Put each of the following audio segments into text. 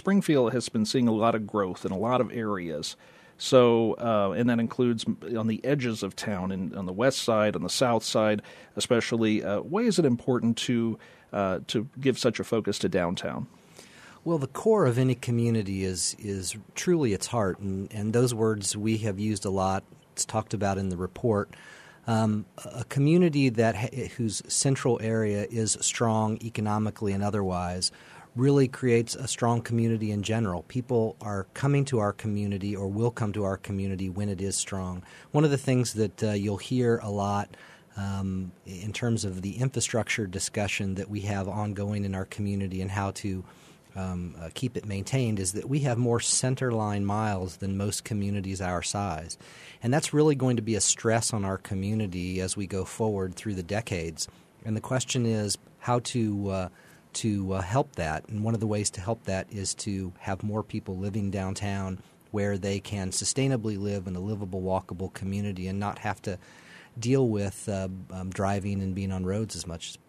Springfield has been seeing a lot of growth in a lot of areas. So, and that includes on the edges of town, and on the west side, on the south side, especially. Why is it important to give such a focus to downtown? Well, the core of any community is truly its heart, and those words we have used a lot. It's talked about in the report. A community whose central area is strong economically and otherwise really creates a strong community in general. People are coming to our community or will come to our community when it is strong. One of the things that you'll hear a lot in terms of the infrastructure discussion that we have ongoing in our community and how to keep it maintained is that we have more centerline miles than most communities our size. And that's really going to be a stress on our community as we go forward through the decades. And the question is how to help that. And one of the ways to help that is to have more people living downtown where they can sustainably live in a livable, walkable community and not have to deal with driving and being on roads as much.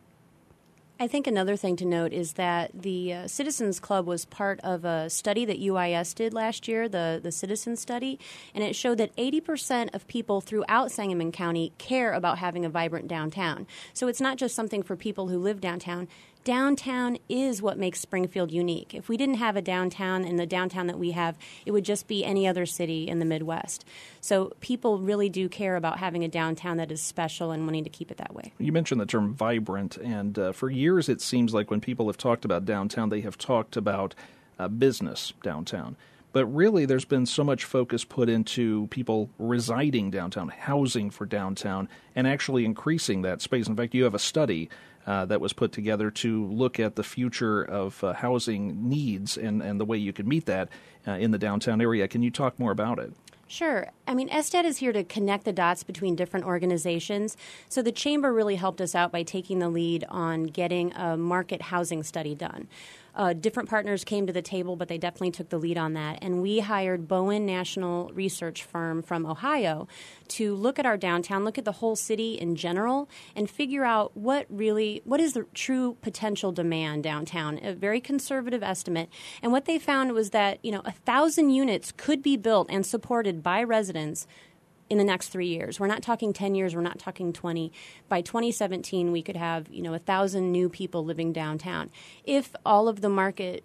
I think another thing to note is that the Citizens Club was part of a study that UIS did last year, the Citizens Study, and it showed that 80% of people throughout Sangamon County care about having a vibrant downtown. So it's not just something for people who live downtown. Downtown is what makes Springfield unique. If we didn't have a downtown and the downtown that we have, it would just be any other city in the Midwest. So people really do care about having a downtown that is special and wanting to keep it that way. You mentioned the term vibrant, and for years it seems like when people have talked about downtown, they have talked about business downtown. But really there's been so much focus put into people residing downtown, housing for downtown, and actually increasing that space. In fact, you have a study that was put together to look at the future of housing needs and the way you could meet that in the downtown area. Can you talk more about it? Sure. I mean, SDET is here to connect the dots between different organizations. So the Chamber really helped us out by taking the lead on getting a market housing study done. Different partners came to the table, but they definitely took the lead on that. And we hired Bowen National Research Firm from Ohio to look at our downtown, look at the whole city in general, and figure out what is the true potential demand downtown, a very conservative estimate. And what they found was that, 1,000 units could be built and supported by residents in the next 3 years. We're not talking 10 years. We're not talking 20. By 2017, we could have, 1,000 new people living downtown. If all of the market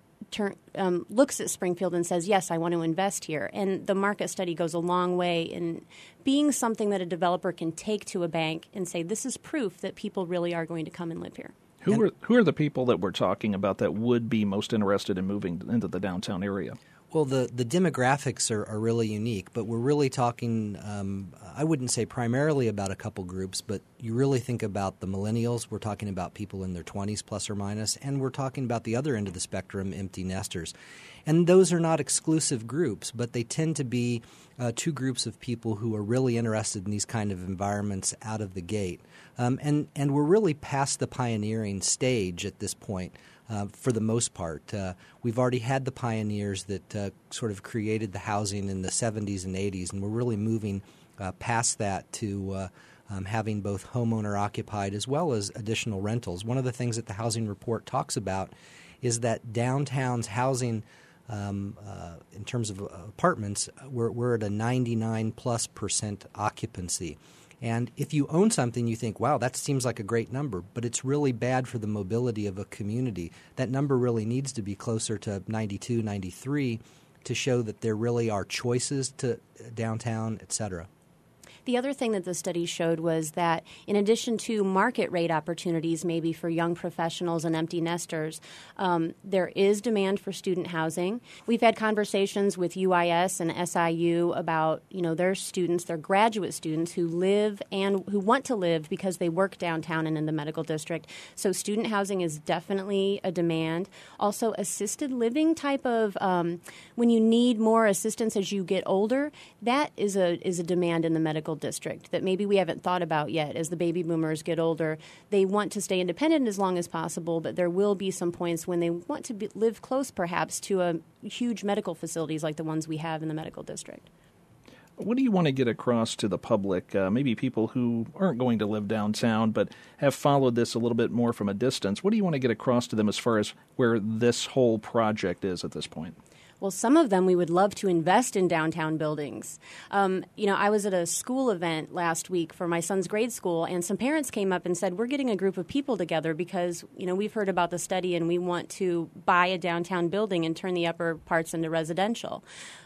looks at Springfield and says, yes, I want to invest here, and the market study goes a long way in being something that a developer can take to a bank and say, this is proof that people really are going to come and live here. Who are the people that we're talking about that would be most interested in moving into the downtown area? Well, the demographics are really unique, but we're really talking, I wouldn't say primarily about a couple groups, but you really think about the millennials. We're talking about people in their 20s plus or minus, and we're talking about the other end of the spectrum, empty nesters. And those are not exclusive groups, but they tend to be two groups of people who are really interested in these kind of environments out of the gate. And we're really past the pioneering stage at this point. For the most part. We've already had the pioneers that sort of created the housing in the 70s and 80s, and we're really moving past that to having both homeowner-occupied as well as additional rentals. One of the things that the housing report talks about is that downtown's housing, in terms of apartments, we're at a 99+% occupancy. And if you own something, you think, wow, that seems like a great number, but it's really bad for the mobility of a community. That number really needs to be closer to 92, 93 to show that there really are choices to downtown, et cetera. The other thing that the study showed was that in addition to market rate opportunities maybe for young professionals and empty nesters, there is demand for student housing. We've had conversations with UIS and SIU about, their students, their graduate students who live and who want to live because they work downtown and in the medical district. So student housing is definitely a demand. Also assisted living type of, when you need more assistance as you get older, that is a demand in the medical district that maybe we haven't thought about yet. As the baby boomers get older, they want to stay independent as long as possible, but there will be some points when they want to live close perhaps to a huge medical facilities like the ones we have in the medical district. What do you want to get across to the public, maybe people who aren't going to live downtown but have followed this a little bit more from a distance? What do you want to get across to them as far as where this whole project is at this point? Well, some of them we would love to invest in downtown buildings. I was at a school event last week for my son's grade school, and some parents came up and said, we're getting a group of people together because, we've heard about the study and we want to buy a downtown building and turn the upper parts into residential.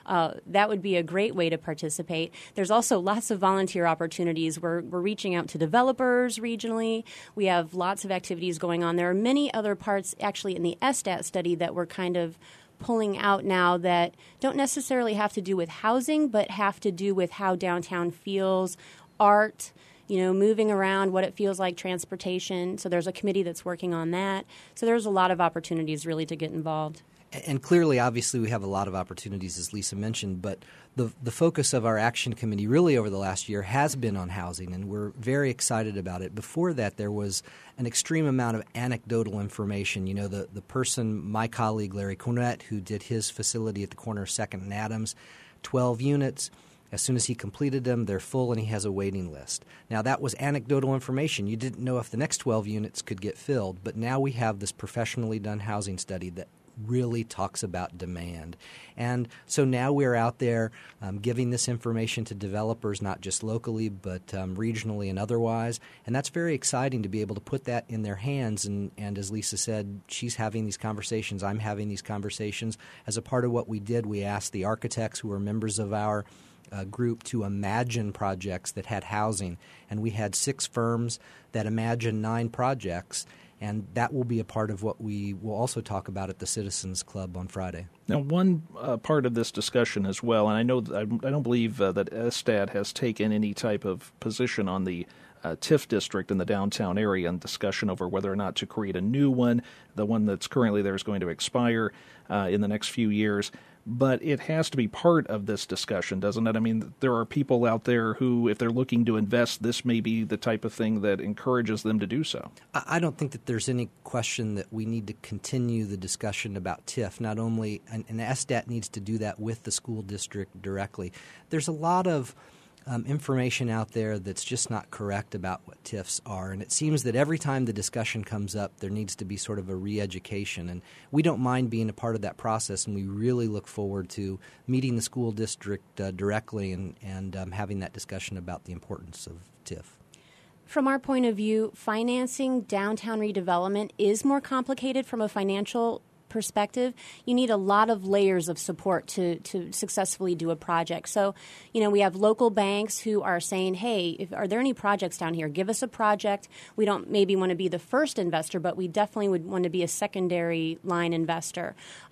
That would be a great way to participate. There's also lots of volunteer opportunities. We're reaching out to developers regionally. We have lots of activities going on. There are many other parts actually in the SSTAT study that we're kind of pulling out now that don't necessarily have to do with housing, but have to do with how downtown feels, art, moving around, what it feels like, transportation. So there's a committee that's working on that. So there's a lot of opportunities really to get involved. And clearly, obviously, we have a lot of opportunities, as Lisa mentioned, but the focus of our action committee really over the last year has been on housing, and we're very excited about it. Before that, there was an extreme amount of anecdotal information. The person, my colleague Larry Cornett, who did his facility at the corner of 2nd and Adams, 12 units. As soon as he completed them, they're full and he has a waiting list. Now, that was anecdotal information. You didn't know if the next 12 units could get filled, but now we have this professionally done housing study that really talks about demand. And so now we're out there giving this information to developers, not just locally, but regionally and otherwise. And that's very exciting to be able to put that in their hands. And as Lisa said, she's having these conversations. I'm having these conversations. As a part of what we did, we asked the architects who are members of our group to imagine projects that had housing. And we had 6 firms that imagined 9 projects. And that will be a part of what we will also talk about at the Citizens Club on Friday. Now, one part of this discussion as well, and I know I don't believe that SSTAT has taken any type of position on the TIF district in the downtown area and discussion over whether or not to create a new one. The one that's currently there is going to expire in the next few years. But it has to be part of this discussion, doesn't it? I mean, there are people out there who, if they're looking to invest, this may be the type of thing that encourages them to do so. I don't think that there's any question that we need to continue the discussion about TIF. Not only, and SSTAT needs to do that with the school district directly. There's a lot of information out there that's just not correct about what TIFs are. And it seems that every time the discussion comes up, there needs to be sort of a re-education. And we don't mind being a part of that process, and we really look forward to meeting the school district directly and having that discussion about the importance of TIF. From our point of view, financing downtown redevelopment is more complicated from a financial perspective. You need a lot of layers of support to successfully do a project. So, we have local banks who are saying, hey, are there any projects down here? Give us a project. We don't maybe want to be the first investor, but we definitely would want to be a secondary line investor.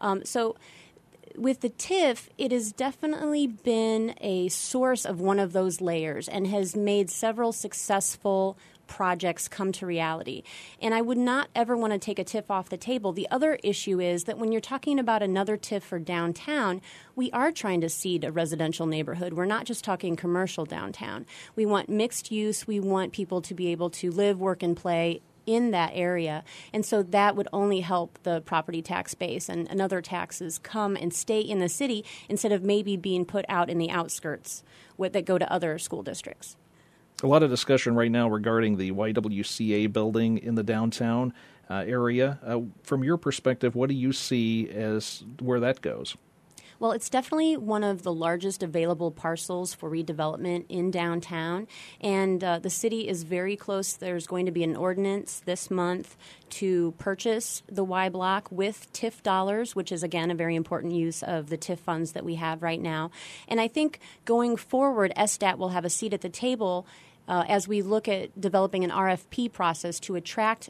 So with the TIF, it has definitely been a source of one of those layers and has made several successful projects come to reality. And I would not ever want to take a TIF off the table. The other issue is that when you're talking about another TIF for downtown, we are trying to seed a residential neighborhood. We're not just talking commercial downtown. We want mixed use. We want people to be able to live, work, and play in that area. And so that would only help the property tax base and other taxes come and stay in the city instead of maybe being put out in the outskirts that go to other school districts. A lot of discussion right now regarding the YWCA building in the downtown area. From your perspective, what do you see as where that goes? Well, it's definitely one of the largest available parcels for redevelopment in downtown, and the city is very close. There's going to be an ordinance this month to purchase the Y Block with TIF dollars, which is, again, a very important use of the TIF funds that we have right now. And I think going forward, SSTAT will have a seat at the table as we look at developing an RFP process to attract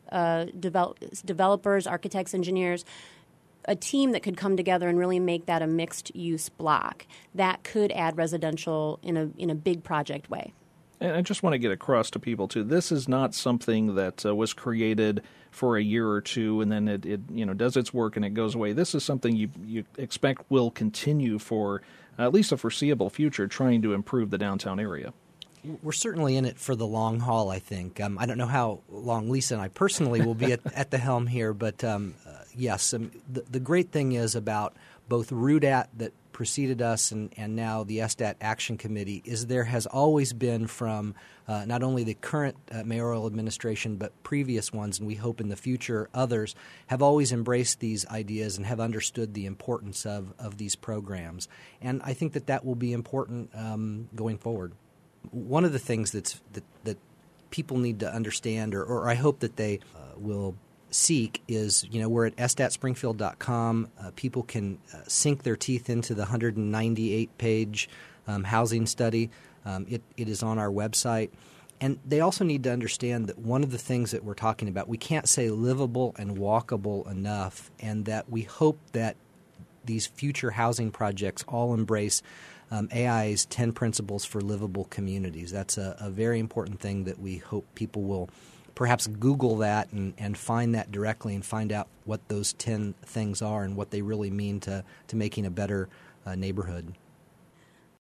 developers, architects, engineers, a team that could come together and really make that a mixed-use block that could add residential in a big project way. And I just want to get across to people, too, this is not something that was created for a year or two and then it does its work and it goes away. This is something you expect will continue for at least a foreseeable future, trying to improve the downtown area. We're certainly in it for the long haul, I think. I don't know how long Lisa and I personally will be at the helm here, but yes, the great thing is about both RUDAT that preceded us and now the SDAT Action Committee is there has always been from not only the current mayoral administration but previous ones, and we hope in the future others, have always embraced these ideas and have understood the importance of these programs. And I think that will be important going forward. One of the things that people need to understand, or I hope that they will seek, is, we're at sdatspringfield.com. People can sink their teeth into the 198-page housing study. It is on our website. And they also need to understand that one of the things that we're talking about, we can't say livable and walkable enough, and that we hope that these future housing projects all embrace AI's 10 principles for livable communities. That's a very important thing that we hope people will perhaps Google that and find that directly and find out what those 10 things are and what they really mean to making a better neighborhood.